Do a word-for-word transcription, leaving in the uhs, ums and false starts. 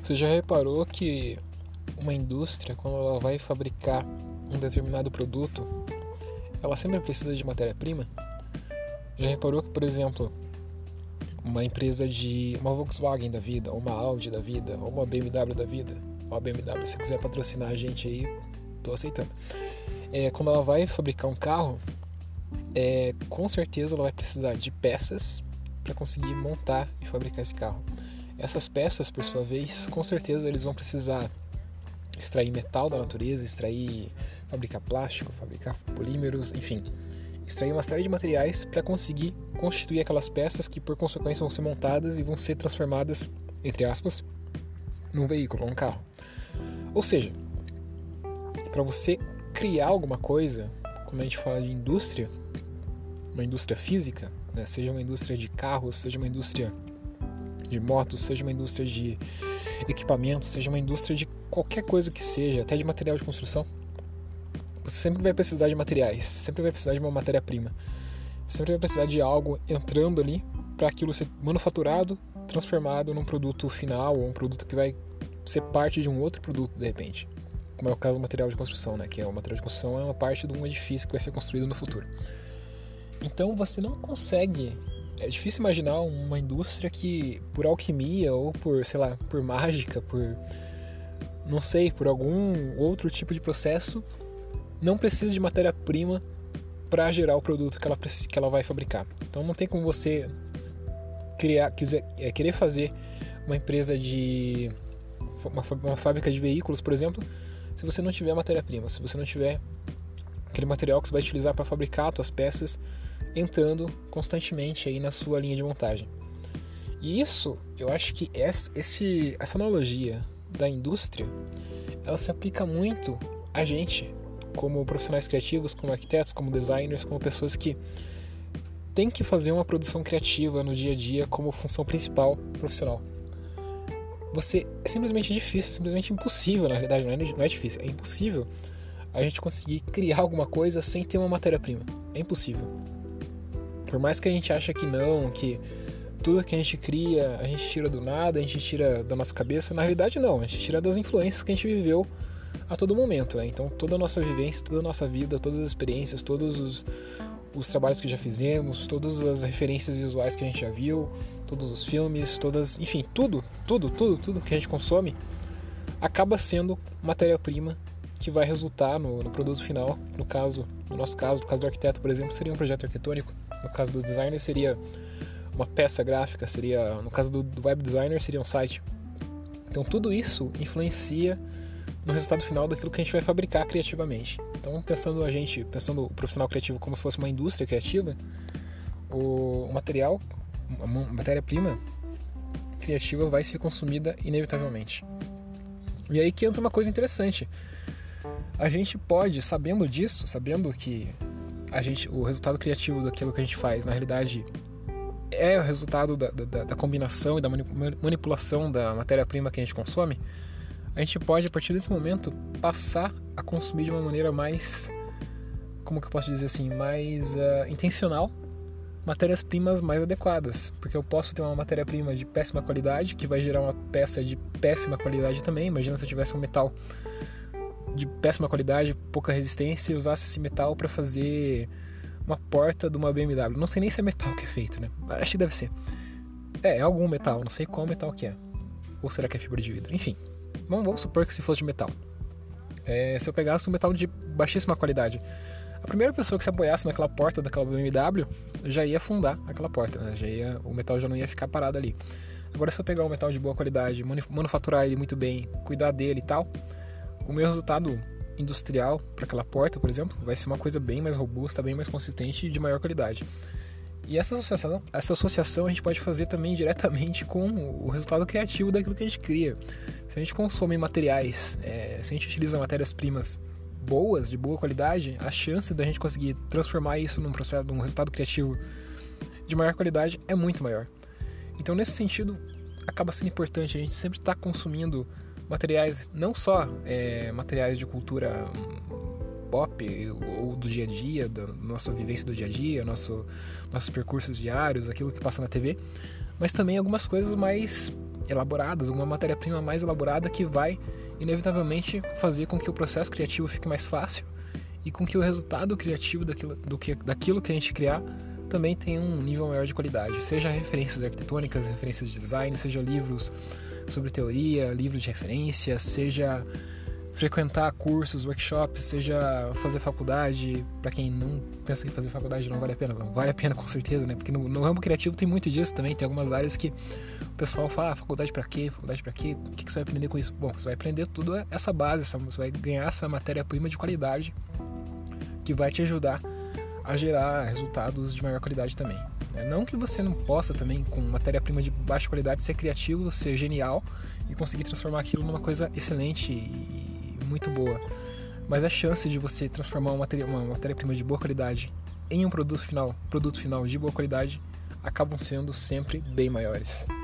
Você já reparou que uma indústria, quando ela vai fabricar um determinado produto, ela sempre precisa de matéria-prima? Já reparou que, por exemplo, uma empresa de uma Volkswagen da vida, ou uma Audi da vida, ou uma B M W da vida, ou a B M W, se quiser patrocinar a gente aí, tô aceitando. É, quando ela vai fabricar um carro, é, com certeza ela vai precisar de peças para conseguir montar e fabricar esse carro. Essas peças, por sua vez, com certeza eles vão precisar extrair metal da natureza, extrair, fabricar plástico, fabricar polímeros, enfim, extrair uma série de materiais para conseguir constituir aquelas peças que, por consequência, vão ser montadas e vão ser transformadas, entre aspas, num veículo, num carro. Ou seja, para você criar alguma coisa, quando a gente fala de indústria, uma indústria física, né, seja uma indústria de carros, seja uma indústria de motos, seja uma indústria de equipamentos, seja uma indústria de qualquer coisa que seja, até de material de construção, você sempre vai precisar de materiais, sempre vai precisar de uma matéria-prima, sempre vai precisar de algo entrando ali para aquilo ser manufaturado, transformado num produto final ou um produto que vai ser parte de um outro produto de repente, como é o caso do material de construção, né? Que é o material de construção é uma parte de um edifício que vai ser construído no futuro. Então você não consegue, é difícil imaginar uma indústria que por alquimia ou por, sei lá, por mágica, por não sei, por algum outro tipo de processo, não precisa de matéria-prima para gerar o produto que ela, que ela vai fabricar. Então não tem como você criar, quiser, é, querer fazer uma empresa de uma, uma fábrica de veículos, por exemplo, se você não tiver matéria-prima, se você não tiver aquele material que você vai utilizar para fabricar as suas peças entrando constantemente aí na sua linha de montagem. E isso, eu acho que essa, esse, essa analogia da indústria, ela se aplica muito a gente, como profissionais criativos, como arquitetos, como designers, como pessoas que têm que fazer uma produção criativa no dia a dia como função principal profissional. Você, é simplesmente difícil, é simplesmente impossível, na verdade, não é, não é difícil, é impossível a gente conseguir criar alguma coisa sem ter uma matéria-prima. É impossível. Por mais que a gente ache que não, que tudo que a gente cria, a gente tira do nada, a gente tira da nossa cabeça, na realidade não, a gente tira das influências que a gente viveu a todo momento, né? Então toda a nossa vivência, toda a nossa vida, todas as experiências, todos os, os trabalhos que já fizemos, todas as referências visuais que a gente já viu, todos os filmes, todas, enfim, tudo, tudo, tudo, tudo que a gente consome acaba sendo matéria-prima que vai resultar no, no produto final. No caso, no nosso caso, no caso do arquiteto, por exemplo, seria um projeto arquitetônico. No caso do designer seria uma peça gráfica, seria, no caso do web designer seria um site. Então tudo isso influencia no resultado final daquilo que a gente vai fabricar criativamente. Então pensando a gente, pensando o profissional criativo como se fosse uma indústria criativa, o material, a matéria-prima criativa vai ser consumida inevitavelmente. E aí que entra uma coisa interessante. A gente pode, sabendo disso, sabendo que a gente, o resultado criativo daquilo que a gente faz, na realidade, é o resultado da, da, da combinação e da manipulação da matéria-prima que a gente consome, a gente pode, a partir desse momento, passar a consumir de uma maneira mais, como que eu posso dizer assim, mais uh, intencional, matérias-primas mais adequadas. Porque eu posso ter uma matéria-prima de péssima qualidade, que vai gerar uma peça de péssima qualidade também. Imagina se eu tivesse um metal de péssima qualidade, pouca resistência, e usasse esse metal para fazer uma porta de uma B M W. Não sei nem se é metal que é feito, né? Acho que deve ser. É, é algum metal, não sei qual metal que é. Ou será que é fibra de vidro? Enfim, vamos, vamos supor que se fosse de metal. É, se eu pegasse um metal de baixíssima qualidade, a primeira pessoa que se apoiasse naquela porta daquela B M W já ia afundar aquela porta, né? Já ia, o metal já não ia ficar parado ali. Agora, se eu pegar um metal de boa qualidade, manufaturar ele muito bem, cuidar dele e tal, o meu resultado industrial para aquela porta, por exemplo, vai ser uma coisa bem mais robusta, bem mais consistente e de maior qualidade. E essa associação, essa associação a gente pode fazer também diretamente com o resultado criativo daquilo que a gente cria. Se a gente consome materiais, é, se a gente utiliza matérias-primas boas, de boa qualidade, a chance da gente conseguir transformar isso num processo, num resultado criativo de maior qualidade é muito maior. Então, nesse sentido, acaba sendo importante a gente sempre estar consumindo materiais, não só é, materiais de cultura pop ou do dia a dia, da nossa vivência do dia a dia, nosso, nossos percursos diários, aquilo que passa na T V, mas também algumas coisas mais elaboradas, uma matéria-prima mais elaborada que vai inevitavelmente fazer com que o processo criativo fique mais fácil e com que o resultado criativo daquilo, do que, daquilo que a gente criar também tenha um nível maior de qualidade, seja referências arquitetônicas, referências de design, seja livros sobre teoria, livros de referência, seja frequentar cursos, workshops, seja fazer faculdade. Para quem não pensa em fazer faculdade, não vale a pena, não vale a pena com certeza, né? Porque no, no ramo criativo tem muito disso também, tem algumas áreas que o pessoal fala, ah, faculdade para quê? Faculdade para quê? O que, que você vai aprender com isso? Bom, você vai aprender tudo essa base, essa, você vai ganhar essa matéria-prima de qualidade que vai te ajudar a gerar resultados de maior qualidade também. Não que você não possa também, com matéria-prima de baixa qualidade, ser criativo, ser genial e conseguir transformar aquilo numa coisa excelente e muito boa. Mas a chance de você transformar uma matéria-prima uma matéria-prima de boa qualidade em um produto final, produto final de boa qualidade, acabam sendo sempre bem maiores.